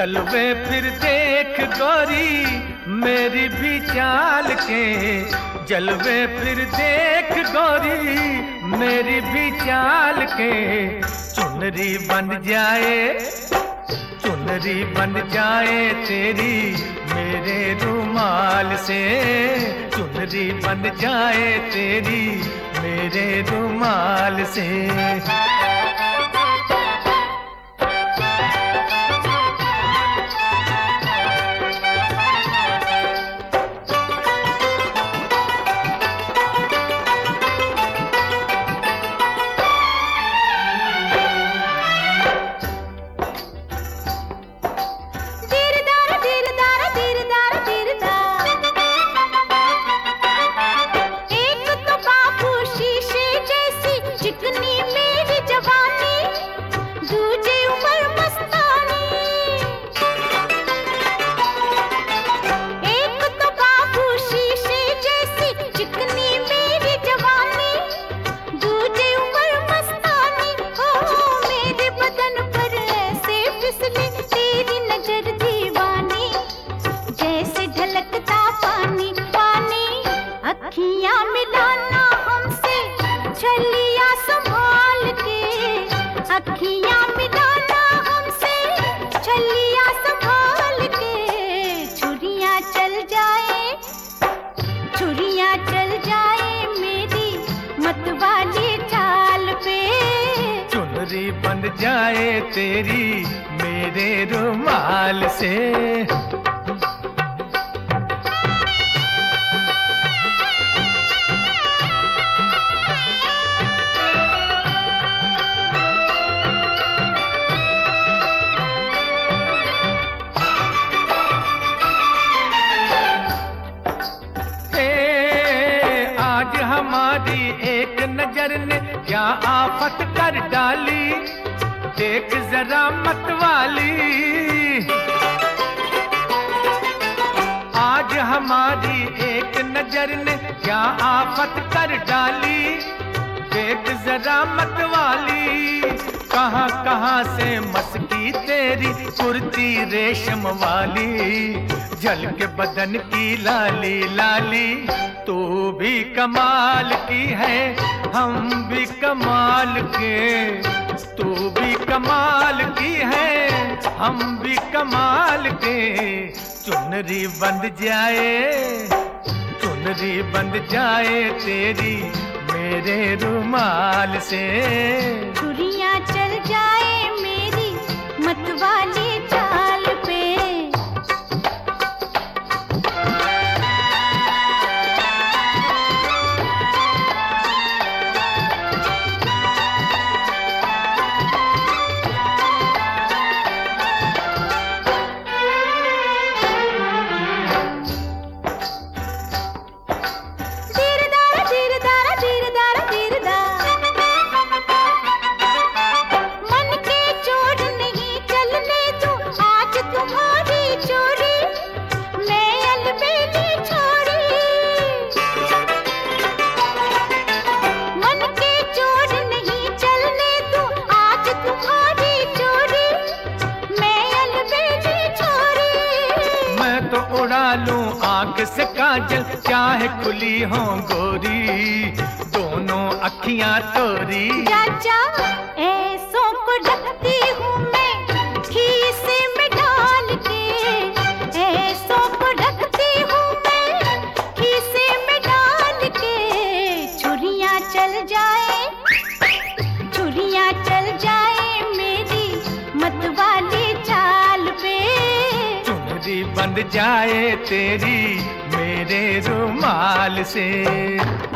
जलवे फिर देख गोरी मेरी भी चाल के, जलवे फिर देख गोरी मेरी भी चाल के। चुनरी बन जाए, चुनरी बन जाए तेरी मेरे रुमाल से, चुनरी बन जाए तेरी मेरे रुमाल से। अखियां मिलाना हमसे छलिया संभाल के, अखियां मिलाना हमसे छलिया संभाल के। छुरियां चल जाए, छुरियां चल जाए मेरी मतवाली चाल पे। चुनरी बन जाए तेरी मेरे रुमाल से। हमारी एक नजर ने क्या आफत कर डाली, देख जरा मतवाली। आज हमारी एक नजर ने क्या आफत कर डाली, देख जरा मतवाली। कहां कहां से मस्की तेरी कुर्ती रेशम वाली, झलके बदन की लाली लाली। तू भी कमाल की है हम भी कमाल के, तू भी कमाल की है हम भी कमाल के। चुनरी बंध जाए, चुनरी बंध जाए तेरी मेरे रुमाल से। छुरियां चल जाए मेरी मतवाली चाल पे। तो उड़ा लूं आंख से काजल चाहे खुली हो गोरी, दोनों अखियां तोरी। चाचा ऐसों को रखती हूँ मैं खीसे में डाल के, ऐसों को रखती हूँ मैं खीसे में डाल के। छुरियां चल जाए, छुरियां चल जाए मेरी मतवाली चाल पे। चुनरी बंध जाए तेरी मेरे रुमाल से।